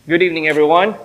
Good evening, everyone.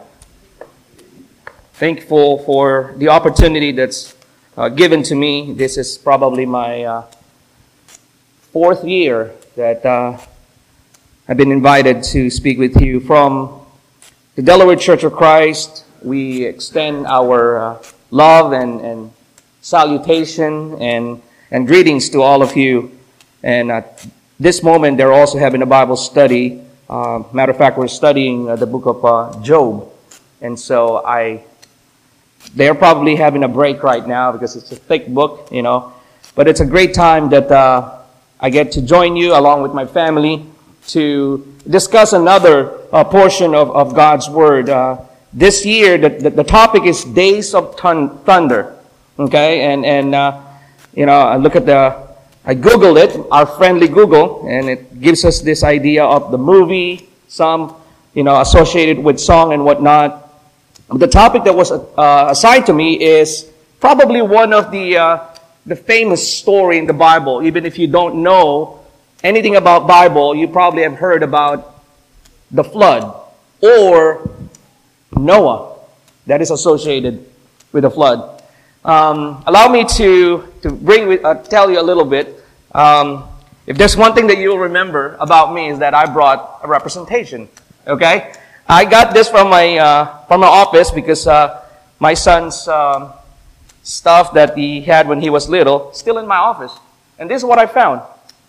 Thankful for the opportunity that's given to me. This is probably my fourth year that I've been invited to speak with you. From the Delaware Church of Christ, we extend our love and salutation and greetings to all of you. And at this moment, they're also having a Bible study. Matter of fact, we're studying the book of Job. And so they're probably having a break right now because it's a thick book, But it's a great time that I get to join you along with my family to discuss another portion of God's Word. This year, the topic is Days of Thunder. Okay? And I look at I Googled it, our friendly Google, and it gives us this idea of the movie, some, associated with song and whatnot. The topic that was assigned to me is probably one of the famous story in the Bible. Even if you don't know anything about Bible, you probably have heard about the flood or Noah that is associated with the flood. Allow me to tell you a little bit. If there's one thing that you'll remember about me is that I brought a representation. Okay, I got this from my office because my son's stuff that he had when he was little still in my office, and this is what I found.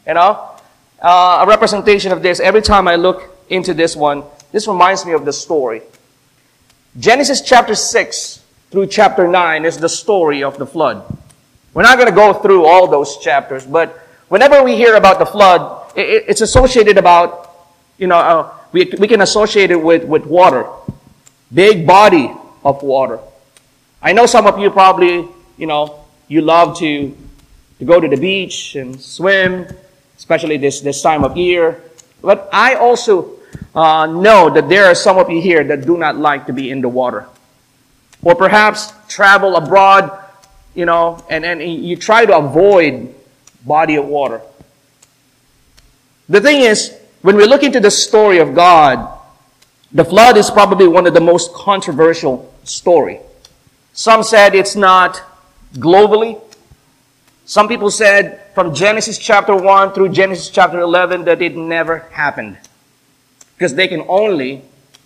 A representation of this. Every time I look into this one, this reminds me of the story. Genesis chapter 6 through chapter 9 is the story of the flood. We're not going to go through all those chapters, but whenever we hear about the flood, it's associated about, we can associate it with water. Big body of water. I know some of you probably, you love to go to the beach and swim, especially this time of year. But I also know that there are some of you here that do not like to be in the water. Or perhaps travel abroad, and you try to avoid body of water. The thing is, when we look into the story of God, the flood is probably one of the most controversial story. Some said it's not globally. Some people said from Genesis chapter 1 through Genesis chapter 11 that it never happened. Because they can only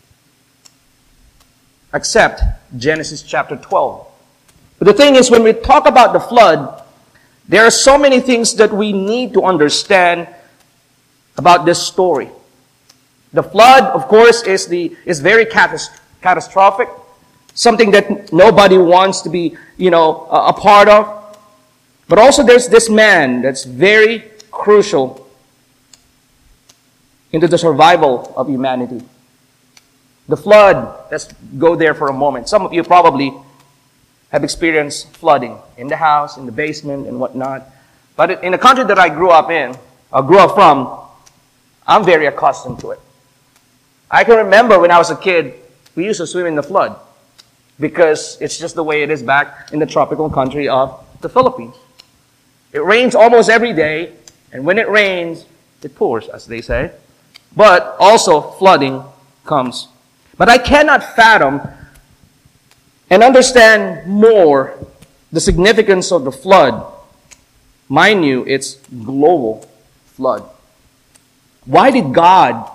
accept Genesis chapter 12. But the thing is, when we talk about the flood, there are so many things that we need to understand about this story. The flood, of course, is very catastrophic. Something that nobody wants to be, a part of. But also there's this man that's very crucial into the survival of humanity. The flood, let's go there for a moment. Some of you probably have experienced flooding in the house, in the basement, and whatnot. But in the country that I grew up from, I'm very accustomed to it. I can remember when I was a kid, we used to swim in the flood because it's just the way it is back in the tropical country of the Philippines. It rains almost every day, and when it rains, it pours, as they say. But also flooding comes. But I cannot fathom and understand more the significance of the flood. Mind you, it's global flood. Why did God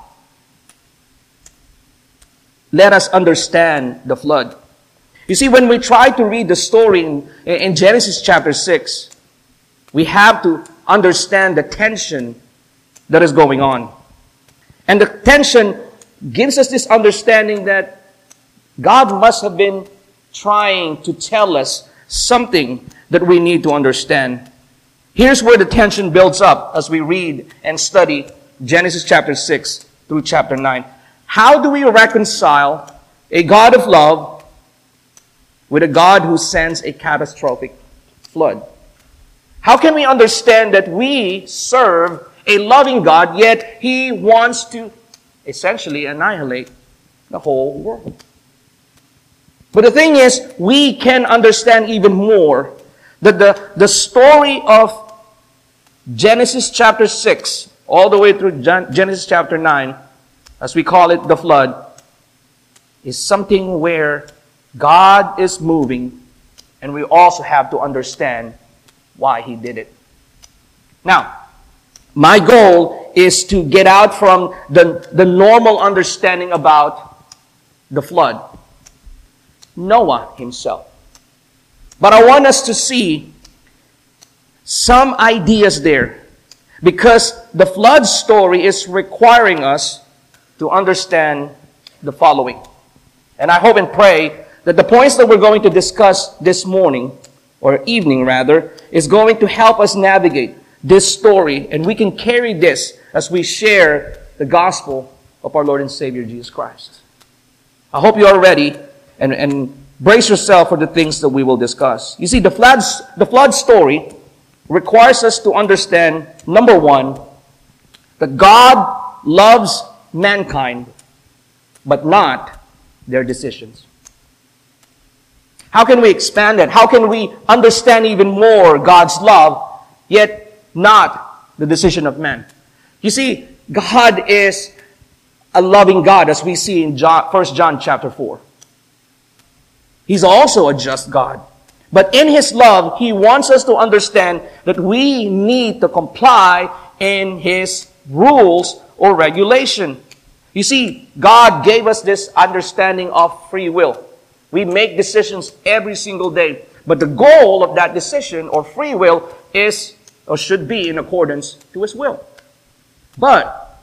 let us understand the flood? You see, when we try to read the story in Genesis chapter 6, we have to understand the tension that is going on. And the tension gives us this understanding that God must have been trying to tell us something that we need to understand. Here's where the tension builds up as we read and study Genesis chapter 6 through chapter 9. How do we reconcile a God of love with a God who sends a catastrophic flood? How can we understand that we serve a loving God, yet He wants to essentially annihilate the whole world? But the thing is, we can understand even more that the story of Genesis chapter 6 all the way through Genesis chapter 9, as we call it, the flood, is something where God is moving, and we also have to understand why He did it. Now, my goal is to get out from the normal understanding about the flood, Noah himself. But I want us to see some ideas there, because the flood story is requiring us to understand the following. And I hope and pray that the points that we're going to discuss this morning, or evening rather, is going to help us navigate this story, and we can carry this as we share the gospel of our Lord and Savior Jesus Christ. I hope you are ready and brace yourself for the things that we will discuss. You see, the flood story requires us to understand, number one, that God loves mankind, but not their decisions. How can we expand that? How can we understand even more God's love, yet not the decision of man? You see, God is a loving God, as we see in 1 John chapter 4. He's also a just God. But in His love, He wants us to understand that we need to comply in His rules or regulation. You see, God gave us this understanding of free will. We make decisions every single day. But the goal of that decision or free will is, or should be, in accordance to His will. But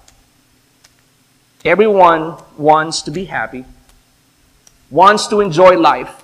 everyone wants to be happy, wants to enjoy life,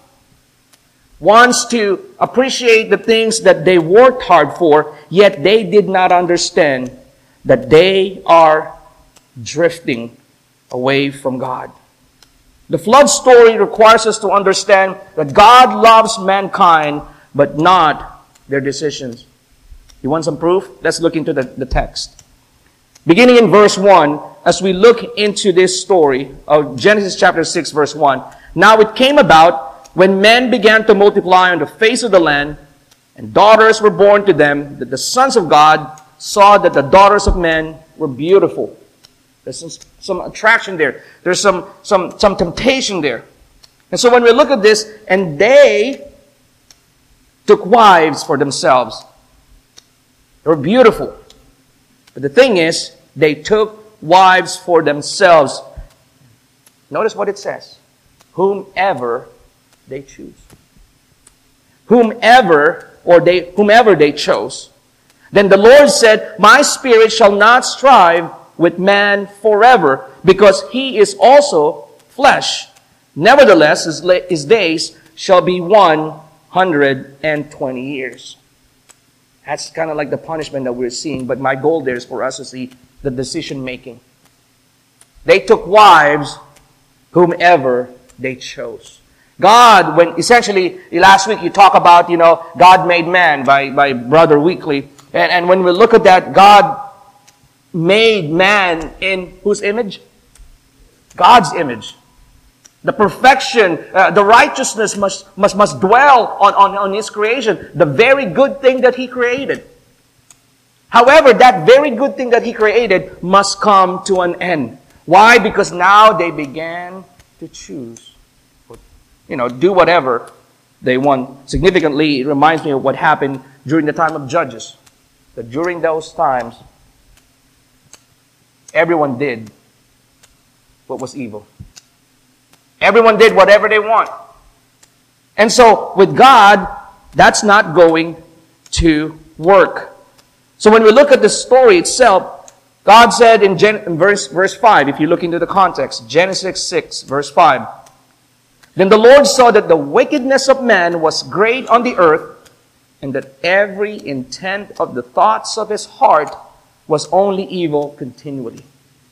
wants to appreciate the things that they worked hard for, yet they did not understand that they are drifting away from God. The flood story requires us to understand that God loves mankind, but not their decisions. You want some proof? Let's look into the text. Beginning in verse 1, as we look into this story of Genesis chapter 6, verse 1. Now it came about, when men began to multiply on the face of the land, and daughters were born to them, that the sons of God saw that the daughters of men were beautiful. There's some attraction there. There's some temptation there. And so when we look at this, and they took wives for themselves. They were beautiful. But the thing is, they took wives for themselves. Notice what it says. Whomever they choose. Whomever they chose. Then the Lord said, My spirit shall not strive with man forever, because he is also flesh. Nevertheless, his days shall be 120 years. That's kind of like the punishment that we're seeing, but my goal there is for us to see the decision making. They took wives whomever they chose. God, when essentially last week you talk about, God made man by Brother Weekly. And when we look at that, God made man in whose image? God's image. The perfection, the righteousness must dwell on His creation. The very good thing that He created. However, that very good thing that He created must come to an end. Why? Because now they began to choose. Do whatever they want. Significantly, it reminds me of what happened during the time of Judges. That during those times, everyone did what was evil. Everyone did whatever they want. And so, with God, that's not going to work. So when we look at the story itself, God said in verse 5, if you look into the context, Genesis 6, verse 5, Then the Lord saw that the wickedness of man was great on the earth, and that every intent of the thoughts of his heart was only evil continually.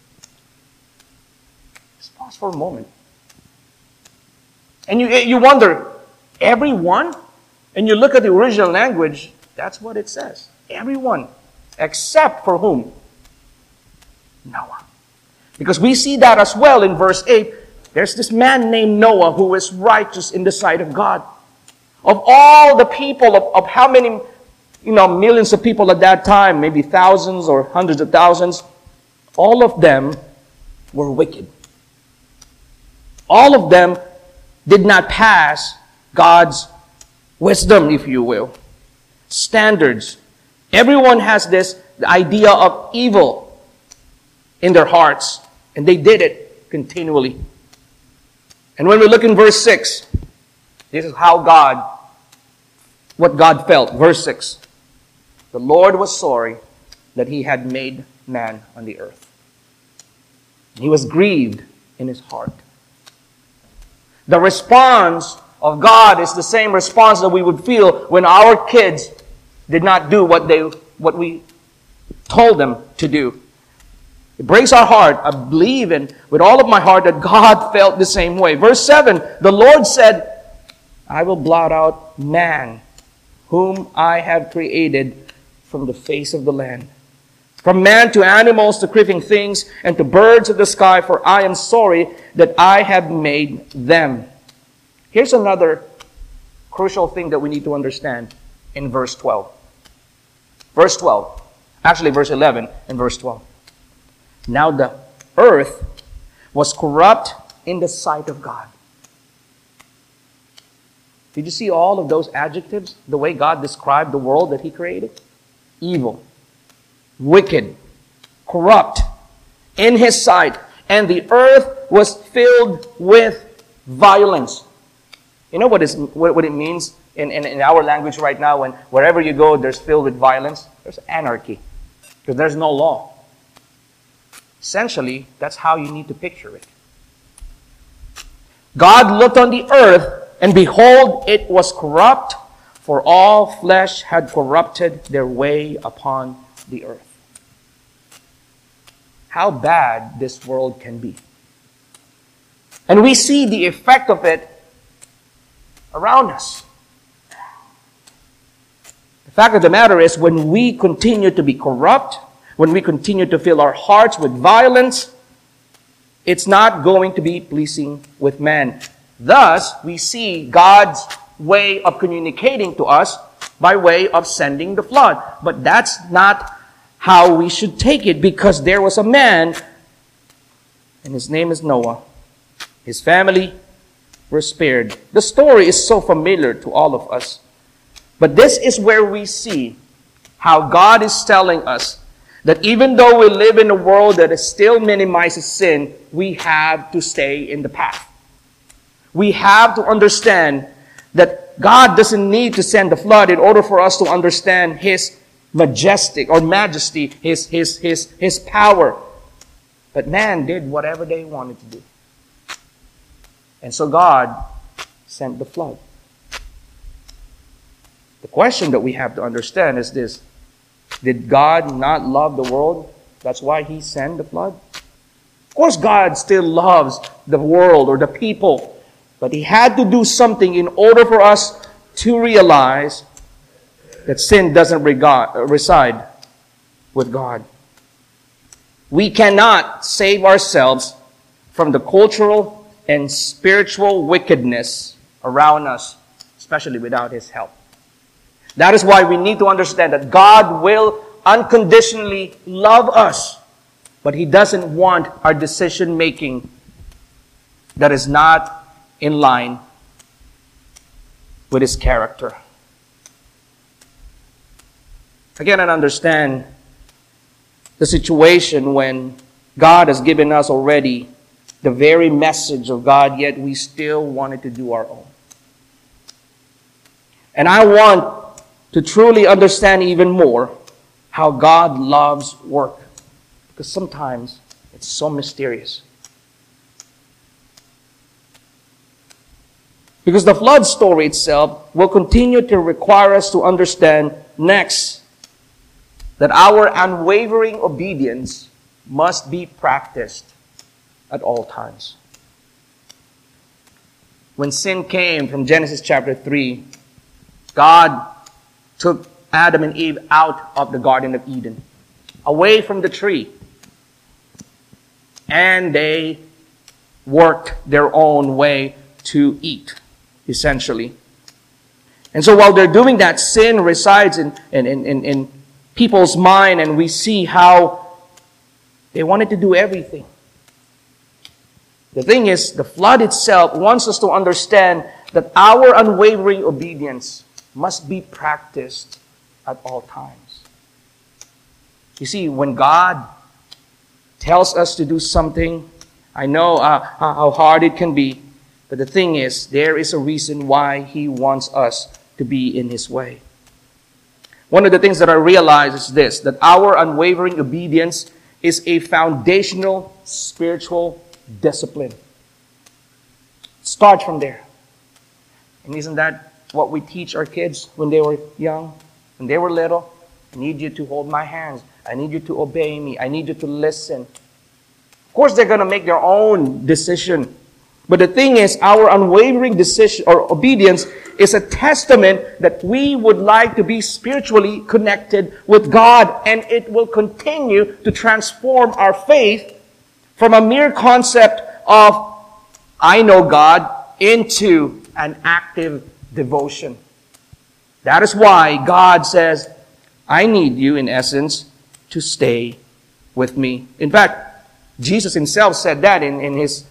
Just pause for a moment. And you wonder, everyone? And you look at the original language, that's what it says. Everyone. Except for whom? Noah. Because we see that as well in verse 8. There's this man named Noah who is righteous in the sight of God. Of all the people, of how many, millions of people at that time, maybe thousands or hundreds of thousands, all of them were wicked. All of them did not pass God's wisdom, if you will. Standards. Everyone has this idea of evil in their hearts, and they did it continually. And when we look in verse 6, this is what God felt. Verse 6. The Lord was sorry that he had made man on the earth. He was grieved in his heart. The response of God is the same response that we would feel when our kids did not do what we told them to do. It breaks our heart. I believe with all of my heart that God felt the same way. Verse 7, the Lord said, I will blot out man, whom I have created from the face of the land. From man to animals to creeping things and to birds of the sky, for I am sorry that I have made them. Here's another crucial thing that we need to understand in verse 12. Verse 12. Actually, verse 11 and verse 12. Now the earth was corrupt in the sight of God. Did you see all of those adjectives? The way God described the world that He created? Evil, wicked, corrupt, in His sight. And the earth was filled with violence. You know what it means in our language right now, when wherever you go, there's filled with violence? There's anarchy. Because there's no law. Essentially, that's how you need to picture it. God looked on the earth, and behold, it was corrupt, for all flesh had corrupted their way upon the earth. How bad this world can be. And we see the effect of it around us. The fact of the matter is, when we continue to be corrupt, when we continue to fill our hearts with violence, it's not going to be pleasing with man. Thus, we see God's way of communicating to us by way of sending the flood. But that's not how we should take it, because there was a man, and his name is Noah. His family were spared. The story is so familiar to all of us. But this is where we see how God is telling us that even though we live in a world that still minimizes sin, we have to stay in the path. We have to understand that God doesn't need to send the flood in order for us to understand His majesty, His power. But man did whatever they wanted to do. And so God sent the flood. The question that we have to understand is this: did God not love the world? That's why He sent the flood? Of course God still loves the world or the people. But He had to do something in order for us to realize that sin doesn't reside with God. We cannot save ourselves from the cultural and spiritual wickedness around us, especially without His help. That is why we need to understand that God will unconditionally love us, but He doesn't want our decision making that is not in line with His character. Again, I understand the situation when God has given us already the very message of God, yet we still wanted to do our own. And I want to truly understand even more how God loves work, because sometimes it's so mysterious. Because the flood story itself will continue to require us to understand next that our unwavering obedience must be practiced at all times. When sin came from Genesis chapter 3, God took Adam and Eve out of the Garden of Eden, away from the tree. And they worked their own way to eat, essentially. And so while they're doing that, sin resides in people's mind, and we see how they wanted to do everything The thing is, the flood itself wants us to understand that our unwavering obedience must be practiced at all times. You see, when God tells us to do something, I know how hard it can be, but the thing is, there is a reason why He wants us to be in His way. One of the things that I realize is this, that our unwavering obedience is a foundational spiritual discipline. Start from there. And isn't that what we teach our kids when they were young, when they were little? I need you to hold my hands. I need you to obey me. I need you to listen. Of course, they're going to make their own decision. But the thing is, our unwavering decision or obedience is a testament that we would like to be spiritually connected with God, and it will continue to transform our faith from a mere concept of I know God into an active devotion. That is why God says, I need you, in essence, to stay with me. In fact, Jesus Himself said that in his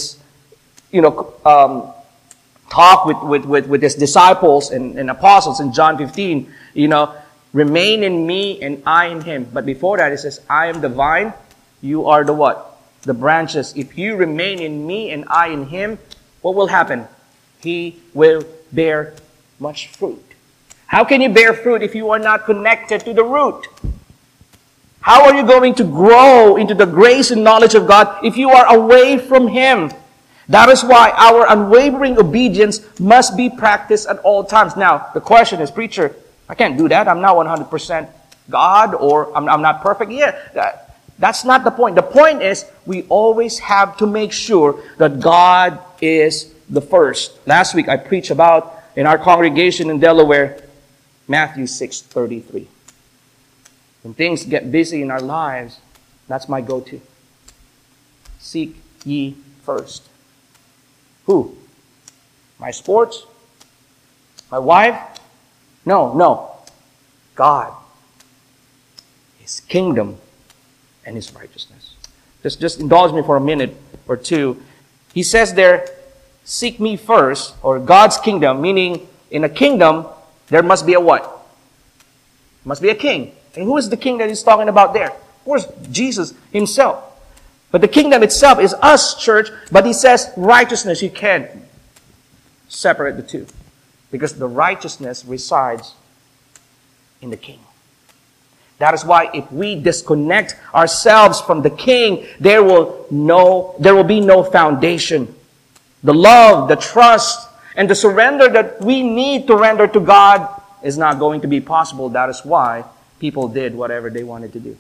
talk with His disciples and apostles in John 15. Remain in me and I in Him. But before that, He says, I am the vine, you are the what? The branches. If you remain in me and I in Him, what will happen? He will bear much fruit. How can you bear fruit if you are not connected to the root? How are you going to grow into the grace and knowledge of God if you are away from Him? That is why our unwavering obedience must be practiced at all times. Now, the question is, preacher, I can't do that. I'm not 100% God, or I'm not perfect. Yeah, that's not the point. The point is, we always have to make sure that God is the first. Last week, I preached about, in our congregation in Delaware, Matthew 6:33. When things get busy in our lives, that's my go-to. Seek ye first. Who? My sports? My wife? No. God. His kingdom and His righteousness. Just indulge me for a minute or two. He says there, seek me first, or God's kingdom, meaning in a kingdom, there must be a what? There must be a king. And who is the king that He's talking about there? Of course, Jesus Himself. But the kingdom itself is us, church. But He says righteousness. You can't separate the two. Because the righteousness resides in the king. That is why if we disconnect ourselves from the king, there will be no foundation. The love, the trust, and the surrender that we need to render to God is not going to be possible. That is why people did whatever they wanted to do.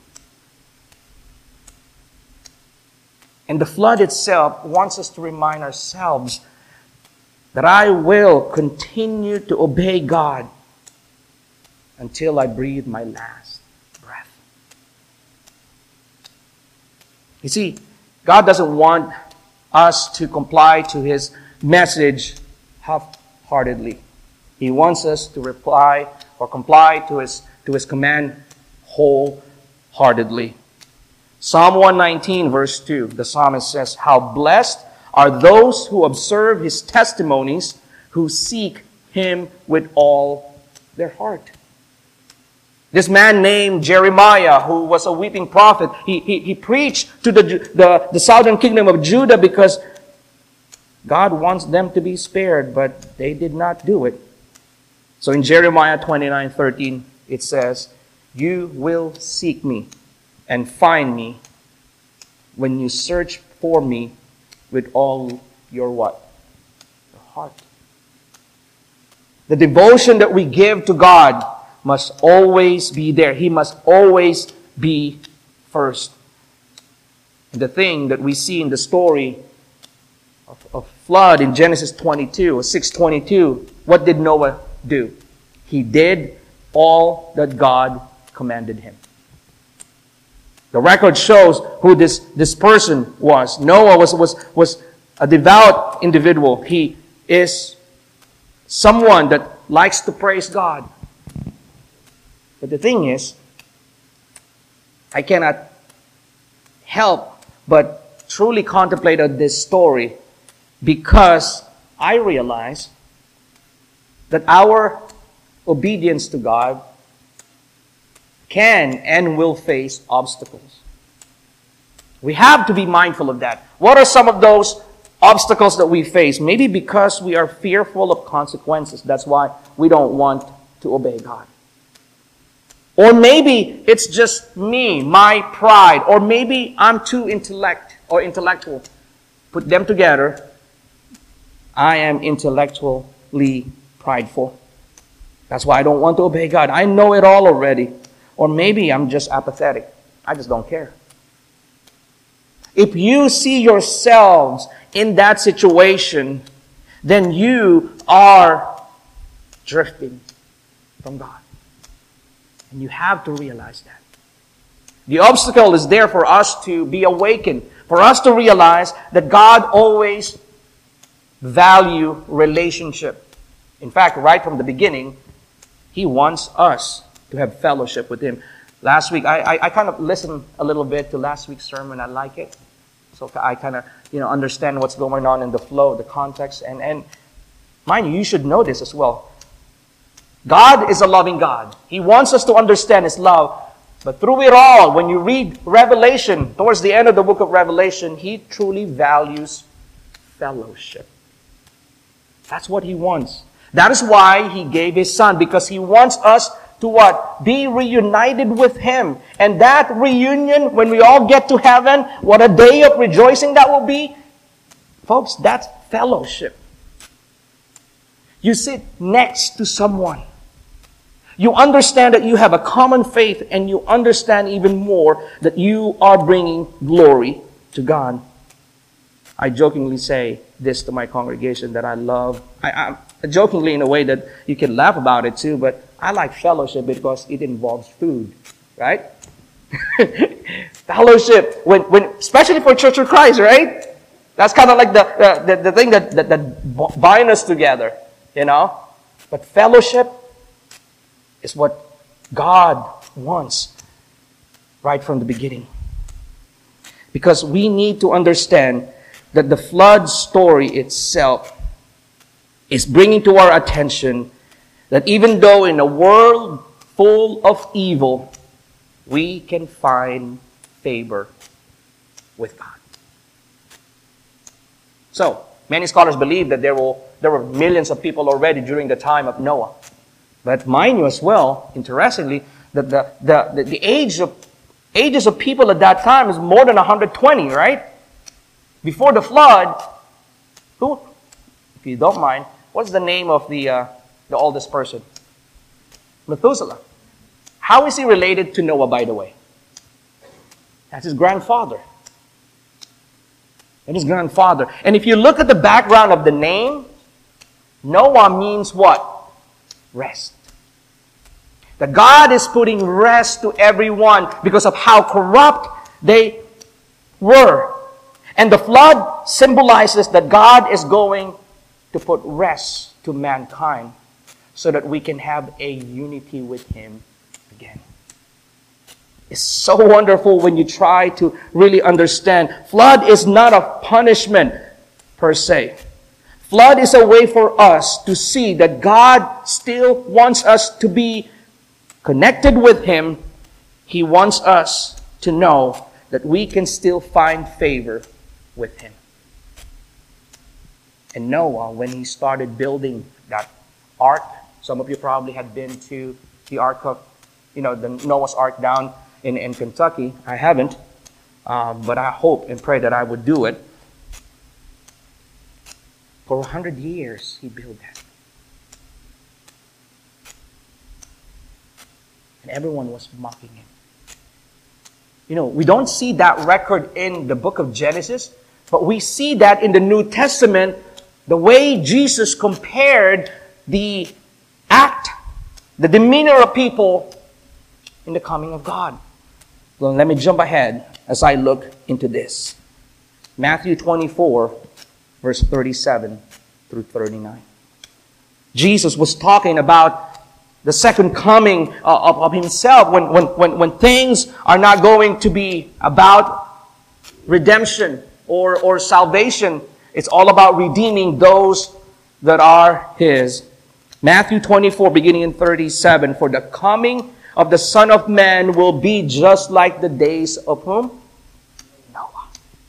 And the flood itself wants us to remind ourselves that I will continue to obey God until I breathe my last breath. You see, God doesn't want us to comply to His message half-heartedly. He wants us to comply to His command wholeheartedly. Psalm 119 verse 2, the psalmist says, how blessed are those who observe His testimonies, who seek Him with all their heart. This man named Jeremiah, who was a weeping prophet, he preached to the southern kingdom of Judah because God wants them to be spared, but they did not do it. So in Jeremiah 29:13, it says, you will seek me and find me when you search for me with all your what? Your heart. The devotion that we give to God must always be there. He must always be first. And the thing that we see in the story of flood in Genesis 22, or 6:22, what did Noah do? He did all that God commanded him. The record shows who this person was. Noah was a devout individual. He is someone that likes to praise God. But the thing is, I cannot help but truly contemplated this story because I realize that our obedience to God can and will face obstacles. We have to be mindful of that. What are some of those obstacles that we face? Maybe because we are fearful of consequences. That's why we don't want to obey God. Or maybe it's just me, my pride. Or maybe I'm too intellectual. Put them together. I am intellectually prideful. That's why I don't want to obey God. I know it all already. Or maybe I'm just apathetic. I just don't care. If you see yourselves in that situation, then you are drifting from God. And you have to realize that. The obstacle is there for us to be awakened, for us to realize that God always values relationship. In fact, right from the beginning, He wants us to have fellowship with Him. Last week, I kind of listened a little bit to last week's sermon. I like it. So I kind of, understand what's going on in the flow, the context. And mind you, you should know this as well. God is a loving God. He wants us to understand His love. But through it all, when you read Revelation, towards the end of the book of Revelation, He truly values fellowship. That's what He wants. That is why He gave His Son, because He wants us to what? Be reunited with Him. And that reunion, when we all get to heaven, what a day of rejoicing that will be. Folks, that's fellowship. You sit next to someone. You understand that you have a common faith, and you understand even more that you are bringing glory to God. I jokingly say this to my congregation that I love. I jokingly in a way that you can laugh about it too, but I like fellowship because it involves food, right? Fellowship, when especially for Church of Christ, right? That's kind of like the thing that binds us together, But fellowship is what God wants right from the beginning. Because we need to understand that the flood story itself is bringing to our attention that even though in a world full of evil, we can find favor with God. So, many scholars believe that there were millions of people already during the time of Noah. But mind you as well, interestingly, that the ages of people at that time is more than 120, right? Before the flood, who, if you don't mind, what's the name of the oldest person? Methuselah. How is he related to Noah, by the way? That's his grandfather. And his grandfather. And if you look at the background of the name, Noah means what? Rest. That God is putting rest to everyone because of how corrupt they were. And the flood symbolizes that God is going to put rest to mankind so that we can have a unity with Him again. It's so wonderful when you try to really understand. Flood is not a punishment per se. Flood is a way for us to see that God still wants us to be connected with Him. He wants us to know that we can still find favor with Him. And Noah, when he started building that ark, some of you probably had been to the ark of, the Noah's Ark down in Kentucky. I haven't, but I hope and pray that I would do it. For 100 years, he built that. And everyone was mocking him. We don't see that record in the book of Genesis, but we see that in the New Testament, the way Jesus compared the act, the demeanor of people in the coming of God. Well, let me jump ahead as I look into this. Matthew 24, verse 37 through 39. Jesus was talking about the second coming of Himself when things are not going to be about redemption, or salvation. It's all about redeeming those that are His. Matthew 24, beginning in 37, for the coming of the Son of Man will be just like the days of whom? Noah.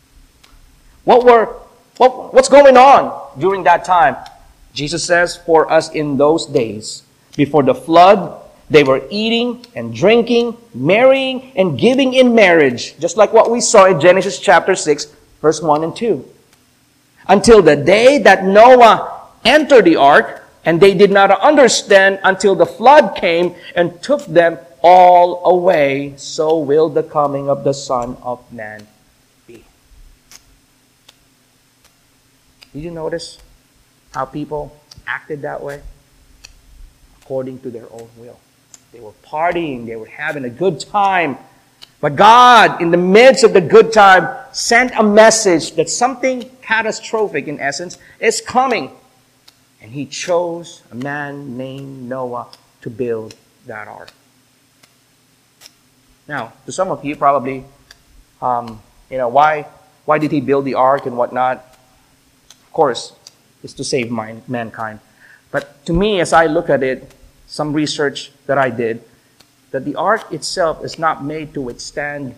What's going on during that time? Jesus says, for us in those days, before the flood, they were eating and drinking, marrying and giving in marriage, just like what we saw in Genesis chapter 6, verse 1 and 2. Until the day that Noah entered the ark, and they did not understand until the flood came and took them all away. So will the coming of the Son of Man be. Did you notice how people acted that way? According to their own will. They were partying, they were having a good time. But God, in the midst of the good time, sent a message that something catastrophic, in essence, is coming. And He chose a man named Noah to build that ark. Now, to some of you, probably, why did He build the ark and whatnot? Of course, it's to save mankind. But to me, as I look at it, some research that I did, that the ark itself is not made to withstand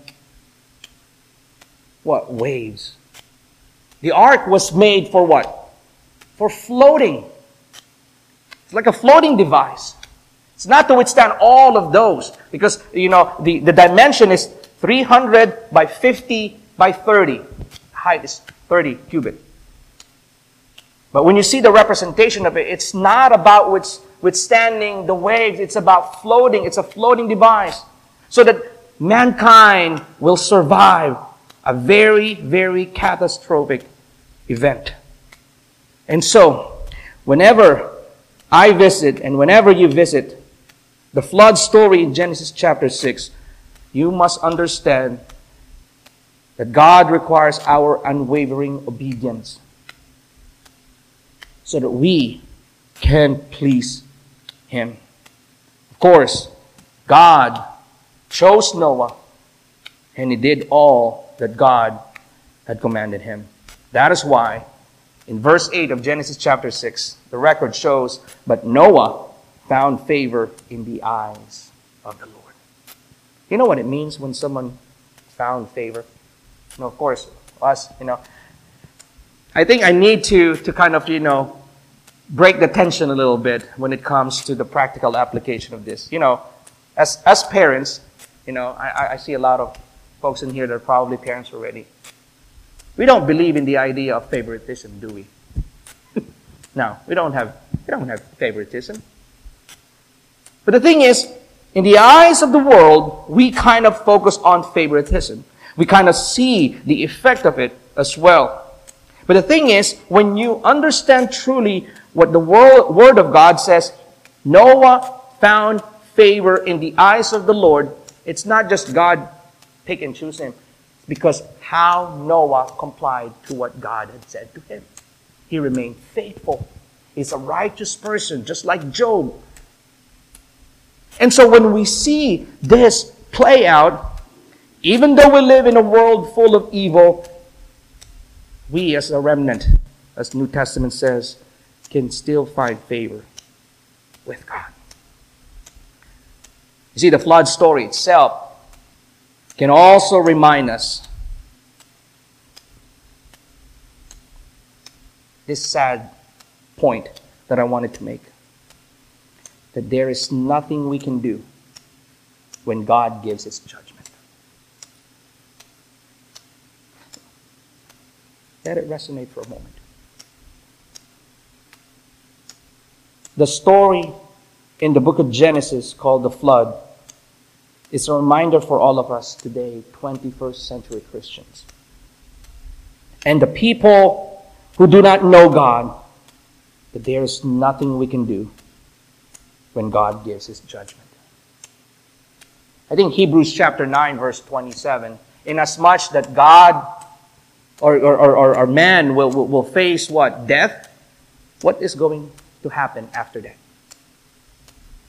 what? Waves. The ark was made for what? For floating. It's like a floating device. It's not to withstand all of those because, the dimension is 300 by 50 by 30. The height is 30 cubit. But when you see the representation of it, it's not about withstanding the waves. It's about floating. It's a floating device. So that mankind will survive a very, very catastrophic event. And so, whenever I visit and whenever you visit the flood story in Genesis chapter 6, you must understand that God requires our unwavering obedience so that we can please Him. Of course, God chose Noah and he did all that God had commanded him. That is why in verse 8 of Genesis chapter 6, the record shows, but Noah found favor in the eyes of the Lord. You know what it means when someone found favor? Of course, us, I think I need to kind of, break the tension a little bit when it comes to the practical application of this. As parents, I see a lot of folks in here that are probably parents already. We don't believe in the idea of favoritism, do we? No, we don't have favoritism. But the thing is, in the eyes of the world, we kind of focus on favoritism. We kind of see the effect of it as well. But the thing is, when you understand truly what the Word of God says, Noah found favor in the eyes of the Lord. It's not just God pick and choose him. It's because how Noah complied to what God had said to him. He remained faithful. He's a righteous person, just like Job. And so when we see this play out, even though we live in a world full of evil, we as a remnant, as New Testament says, can still find favor with God. You see, the flood story itself can also remind us this sad point that I wanted to make. That there is nothing we can do when God gives His judgment. Let it resonate for a moment. The story in the book of Genesis called the flood is a reminder for all of us today, 21st century Christians. And the people who do not know God, that there is nothing we can do when God gives His judgment. I think Hebrews chapter 9 verse 27, inasmuch that God or man will face what? Death. What is going to happen after that?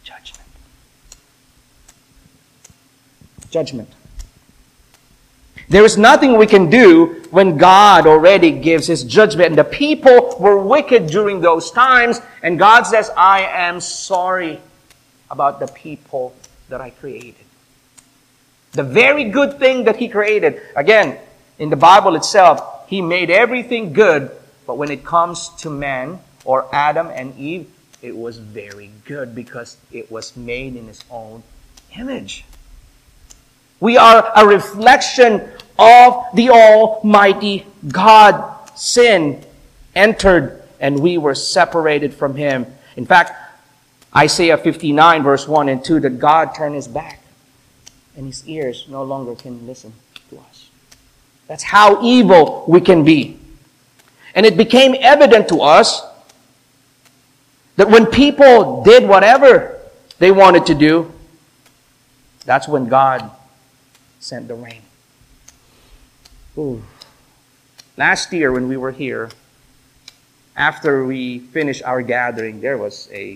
Judgment. There is nothing we can do when God already gives His judgment. And the people were wicked during those times. And God says, I am sorry about the people that I created. The very good thing that He created. Again, in the Bible itself, He made everything good. But when it comes to man, or Adam and Eve, it was very good because it was made in His own image. We are a reflection of the Almighty God. Sin entered and we were separated from Him. In fact, Isaiah 59 verse 1 and 2, that God turned His back and His ears no longer can listen to us. That's how evil we can be. And it became evident to us that when people did whatever they wanted to do, that's when God sent the rain. Ooh. Last year when we were here, after we finished our gathering, there was a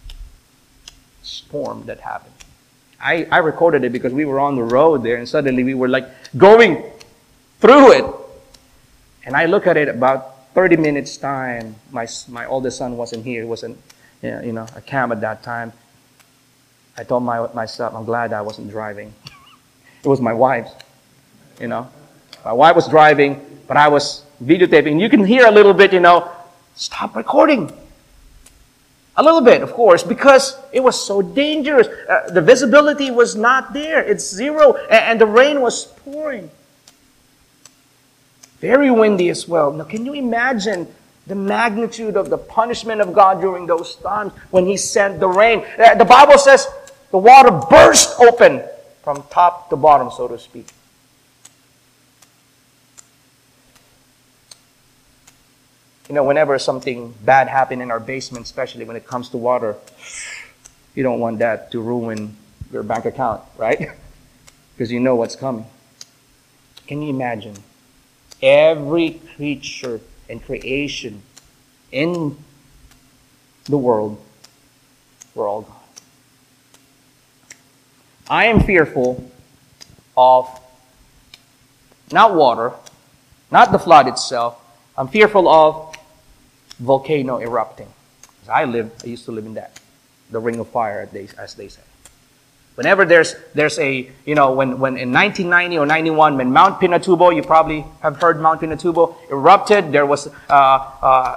storm that happened. I recorded it because we were on the road there and suddenly we were like going through it. And I look at it about 30 minutes time. My oldest son wasn't here. He wasn't at camp at that time. I told myself, I'm glad I wasn't driving. It was my wife's. My wife was driving, but I was videotaping. You can hear a little bit, stop recording. A little bit, of course, because it was so dangerous. The visibility was not there. It's zero, and the rain was pouring. Very windy as well. Now, can you imagine the magnitude of the punishment of God during those times when He sent the rain? The Bible says the water burst open from top to bottom, so to speak. Whenever something bad happens in our basement, especially when it comes to water, you don't want that to ruin your bank account, right? Because you know what's coming. Can you imagine? Every creature and creation in the world were all gone. I am fearful of not water, not the flood itself. I'm fearful of volcano erupting. I used to live in that, the ring of fire, as they say. Whenever there's a, when in 1990 or 91, when Mount Pinatubo, you probably have heard Mount Pinatubo, erupted, there was a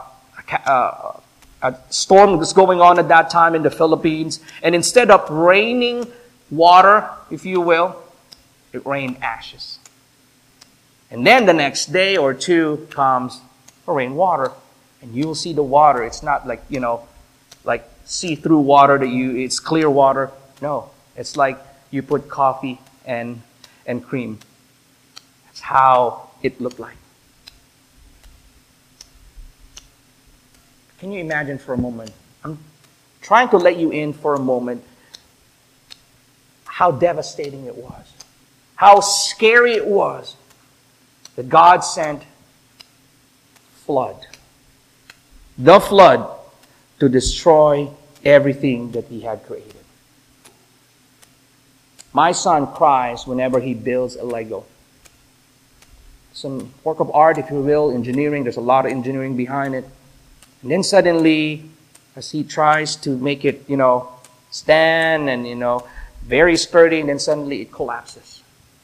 storm that was going on at that time in the Philippines. And instead of raining water, if you will, it rained ashes. And then the next day or two comes rainwater, and you'll see the water. It's not like, like see-through water it's clear water. No, it's like you put coffee and cream. That's how it looked like. Can you imagine for a moment? I'm trying to let you in for a moment how devastating it was. How scary it was that God sent flood. The flood to destroy everything that He had created. My son cries whenever he builds a Lego. Some work of art, if you will, engineering. There's a lot of engineering behind it. And then suddenly, as he tries to make it, stand and, very sturdy, and then suddenly it collapses.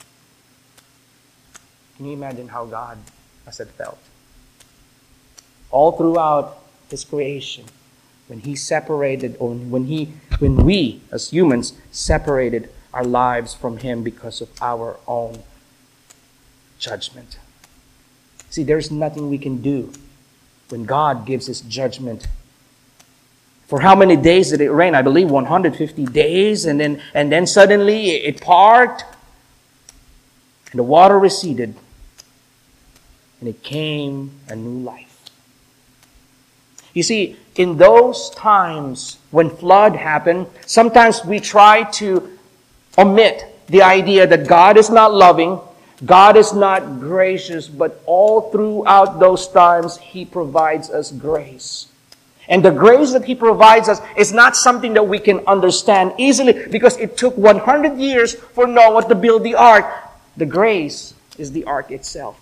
Can you imagine how God must have felt? All throughout His creation, when He separated, or when we as humans separated our lives from Him because of our own judgment. See, there's nothing we can do when God gives His judgment. For how many days did it rain? I believe 150 days, and then suddenly it parted, and the water receded, and it came a new life. You see, in those times when flood happened, sometimes we try to omit the idea that God is not loving, God is not gracious, but all throughout those times, He provides us grace. And the grace that He provides us is not something that we can understand easily because it took 100 years for Noah to build the ark. The grace is the ark itself.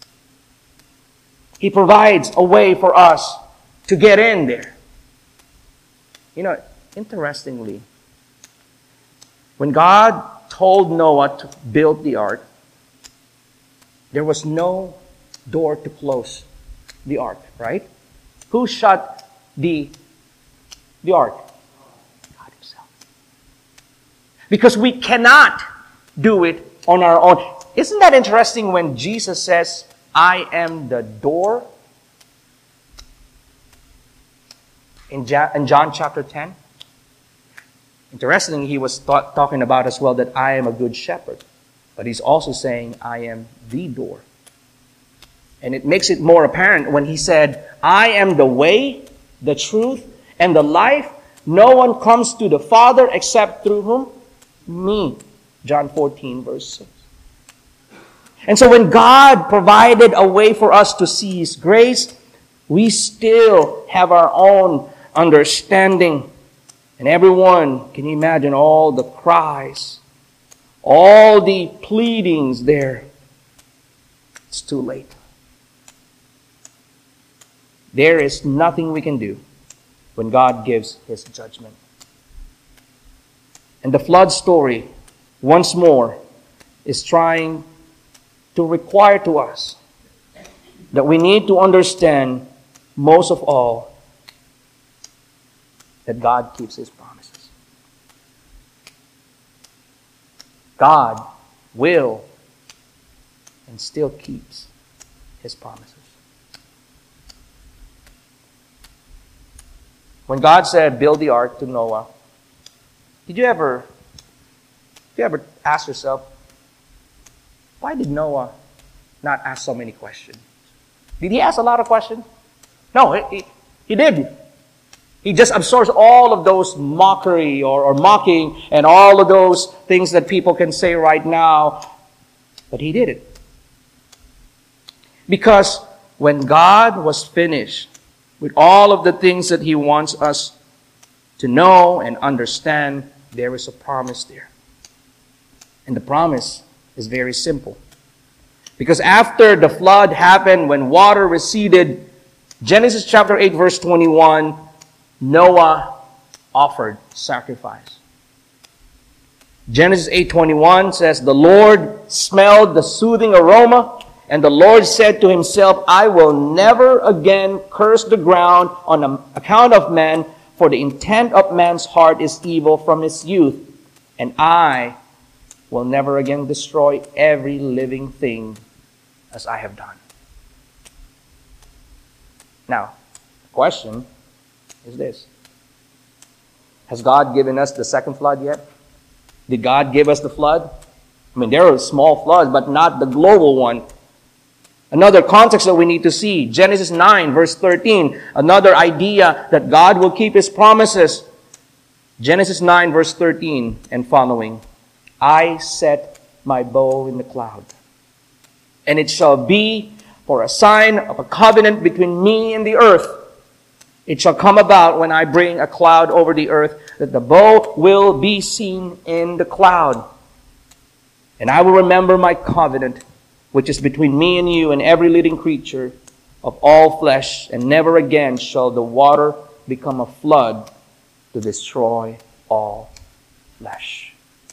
He provides a way for us to get in there. You know, interestingly, when God told Noah to build the ark, there was no door to close the ark, right? Who shut the ark? God Himself. Because we cannot do it on our own. Isn't that interesting when Jesus says, I am the door? In John chapter 10. Interestingly, He was talking about as well that I am a good shepherd. But He's also saying, I am the door. And it makes it more apparent when He said, I am the way, the truth, and the life. No one comes to the Father except through whom? Me. John 14, verse 6. And so when God provided a way for us to see His grace, we still have our own understanding. And everyone, can you imagine all the cries, all the pleadings there? It's too late. There is nothing we can do when God gives His judgment. And the flood story, once more, is trying to require to us that we need to understand, most of all, that God keeps His promises. God will and still keeps His promises. When God said, build the ark to Noah, did you ever ask yourself, why did Noah not ask so many questions? Did he ask a lot of questions? No, he didn't. He just absorbs all of those mockery or mocking and all of those things that people can say right now. But he did it. Because when God was finished with all of the things that He wants us to know and understand, there is a promise there. And the promise is very simple. Because after the flood happened, when water receded, Genesis chapter 8 verse 21, Noah offered sacrifice. Genesis 8:21 says, the Lord smelled the soothing aroma, and the Lord said to Himself, I will never again curse the ground on account of man, for the intent of man's heart is evil from his youth, and I will never again destroy every living thing as I have done. Now, the question is this. Has God given us the second flood yet? Did God give us the flood? I mean, there are small floods, but not the global one. Another context that we need to see, Genesis 9, verse 13, another idea that God will keep His promises. Genesis 9, verse 13 and following. I set my bow in the cloud, and it shall be for a sign of a covenant between me and the earth. It shall come about when I bring a cloud over the earth, that the bow will be seen in the cloud. And I will remember my covenant, which is between me and you and every living creature of all flesh, and never again shall the water become a flood to destroy all flesh.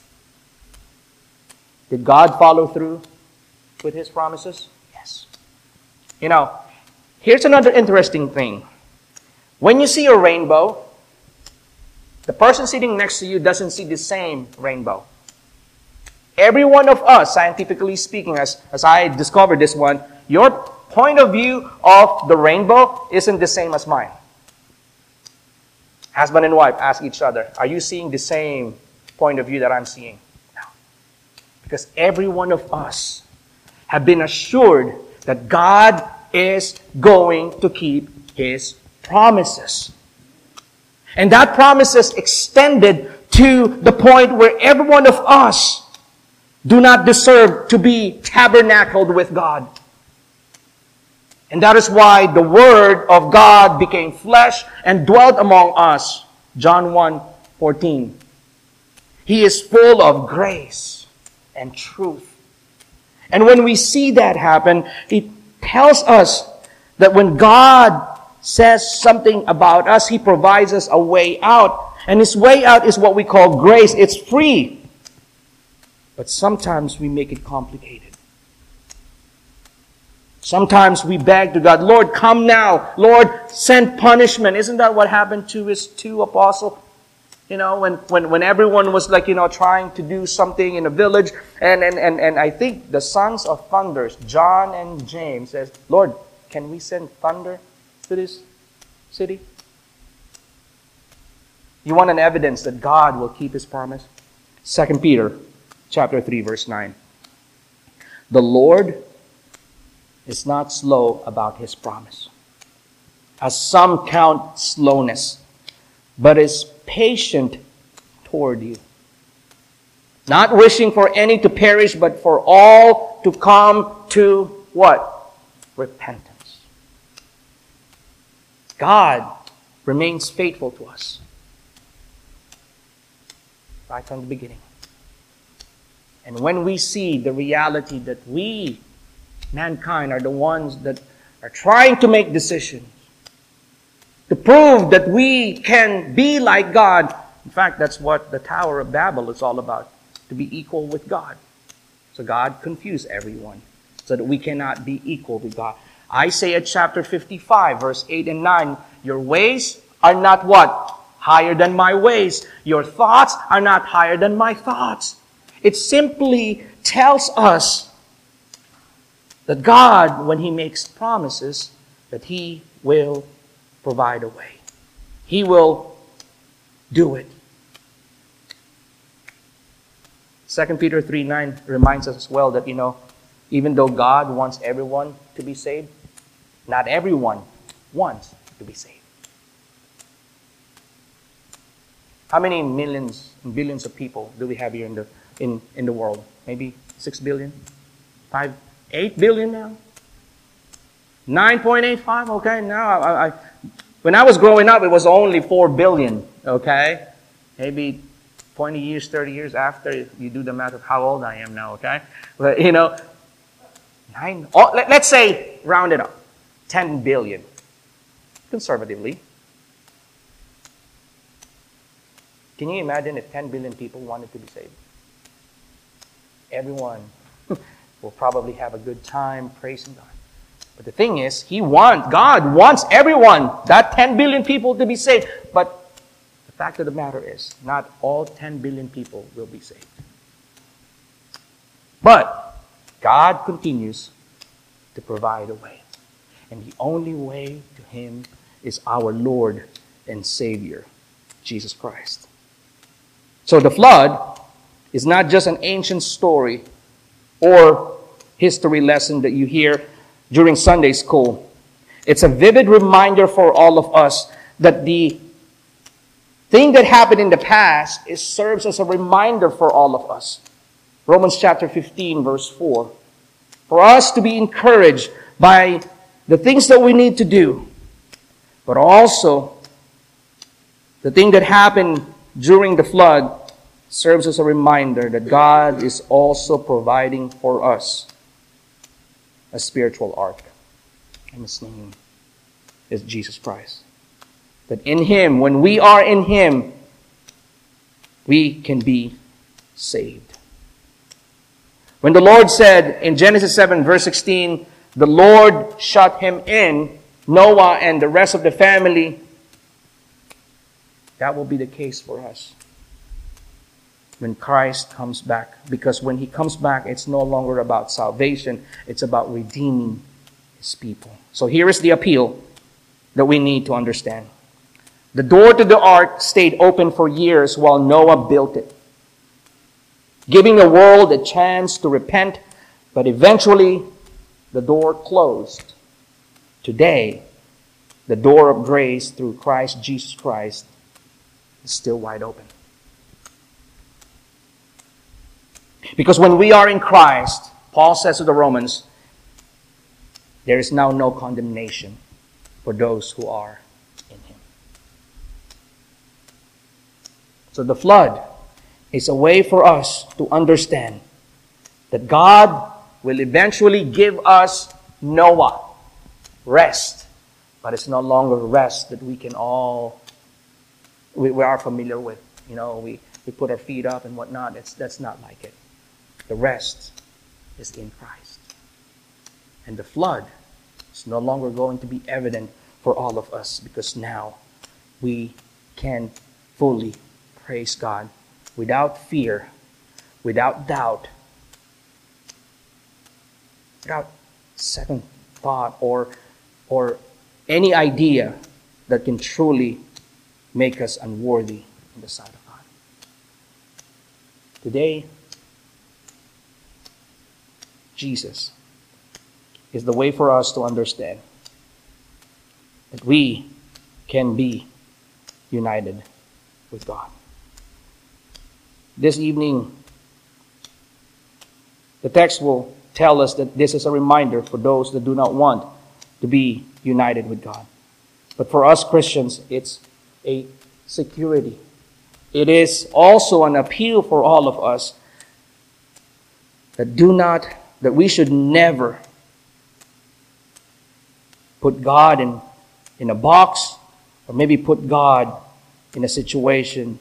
Did God follow through with His promises? Yes. You know, here's another interesting thing. When you see a rainbow, the person sitting next to you doesn't see the same rainbow. Every one of us, scientifically speaking, as I discovered this one, your point of view of the rainbow isn't the same as mine. Husband and wife ask each other, are you seeing the same point of view that I'm seeing? No. Because every one of us have been assured that God is going to keep His promises. And that promise is extended to the point where every one of us do not deserve to be tabernacled with God. And that is why the Word of God became flesh and dwelt among us. John 1:14. He is full of grace and truth. And when we see that happen, it tells us that when God says something about us, He provides us a way out. And His way out is what we call grace. It's free. But sometimes we make it complicated. Sometimes we beg to God, Lord, come now. Lord, send punishment. Isn't that what happened to His two apostles? You know, when everyone was like, trying to do something in a village. And I think the sons of thunders, John and James, says, Lord, can we send thunder to this city? You want an evidence that God will keep His promise? 2 Peter chapter 3, verse 9. The Lord is not slow about His promise, as some count slowness, but is patient toward you, not wishing for any to perish, but for all to come to what? Repentance. God remains faithful to us right from the beginning. And when we see the reality that we, mankind, are the ones that are trying to make decisions to prove that we can be like God. In fact, that's what the Tower of Babel is all about, to be equal with God. So God confused everyone so that we cannot be equal with God. Isaiah chapter 55, verse 8 and 9, your ways are not what? Higher than my ways. Your thoughts are not higher than my thoughts. It simply tells us that God, when He makes promises, that He will provide a way. He will do it. 2 Peter 3:9 reminds us as well that, even though God wants everyone to be saved, not everyone wants to be saved. How many millions and billions of people do we have here in the world? Maybe 6 billion? 8 billion now? 9.85? Okay, now when I was growing up, it was only 4 billion. Okay? Maybe 20 years, 30 years after, you do the math of how old I am now, okay? But, let's say, round it up, 10 billion, conservatively. Can you imagine if 10 billion people wanted to be saved? Everyone will probably have a good time praising God. But the thing is, God wants everyone, that 10 billion people, to be saved. But the fact of the matter is, not all 10 billion people will be saved. But God continues to provide a way. And the only way to Him is our Lord and Savior, Jesus Christ. So the flood is not just an ancient story or history lesson that you hear during Sunday school. It's a vivid reminder for all of us that the thing that happened in the past serves as a reminder for all of us. Romans chapter 15, verse 4. For us to be encouraged by the things that we need to do, but also the thing that happened during the flood serves as a reminder that God is also providing for us a spiritual ark. And His name is Jesus Christ. That in Him, when we are in Him, we can be saved. When the Lord said in Genesis 7, verse 16, the Lord shut him in, Noah and the rest of the family, that will be the case for us when Christ comes back. Because when He comes back, it's no longer about salvation. It's about redeeming His people. So here is the appeal that we need to understand. The door to the ark stayed open for years while Noah built it, giving the world a chance to repent, but eventually the door closed. Today, the door of grace through Christ Jesus Christ is still wide open. Because when we are in Christ, Paul says to the Romans, there is now no condemnation for those who are in Him. So the flood is a way for us to understand that God will eventually give us Noah, rest. But it's no longer rest that we are familiar with. We put our feet up and whatnot. That's not like it. The rest is in Christ. And the flood is no longer going to be evident for all of us, because now we can fully praise God without fear, without doubt, without second thought or any idea that can truly make us unworthy in the sight of God. Today, Jesus is the way for us to understand that we can be united with God. This evening, the text will tell us that this is a reminder for those that do not want to be united with God. But for us Christians, it's a security. It is also an appeal for all of us that we should never put God in a box, or maybe put God in a situation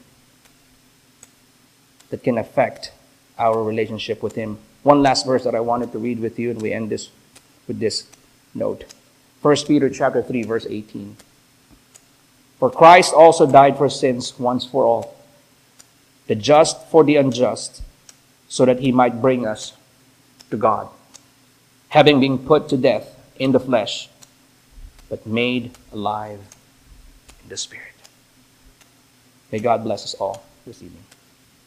that can affect our relationship with Him. One last verse that I wanted to read with you, and we end this with this note. 1 Peter chapter 3, verse 18. For Christ also died for sins once for all, the just for the unjust, so that He might bring us to God, having been put to death in the flesh, but made alive in the Spirit. May God bless us all this evening.